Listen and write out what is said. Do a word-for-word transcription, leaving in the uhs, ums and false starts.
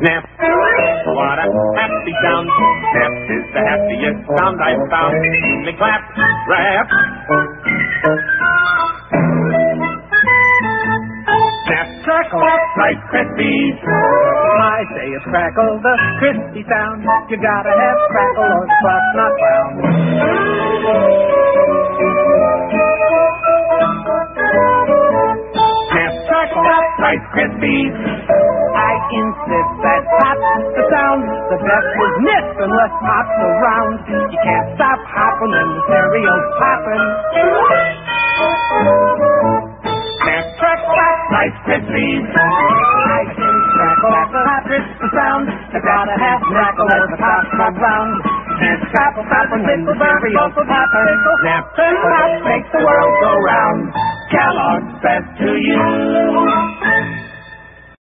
Snap, what a happy sound. Snap is the happiest sound I've found. Me clap, rap. Snap, crackle, like Krispies. I say it's crackle, the crispy sound. You gotta have crackle or the crust not brown. Snap, crackle, like Krispies. I insist that pop's the sound. The best is missed unless pop's around. You can't stop hopping when the cereal's popping. Snap, crackle, like Krispies. I say crackle, the pop's the sound. You gotta have crackle or the pop's not round. You can't stop hopping when the cereal's popping. Snap, crackle, makes the world go round. Kellogg's best to you.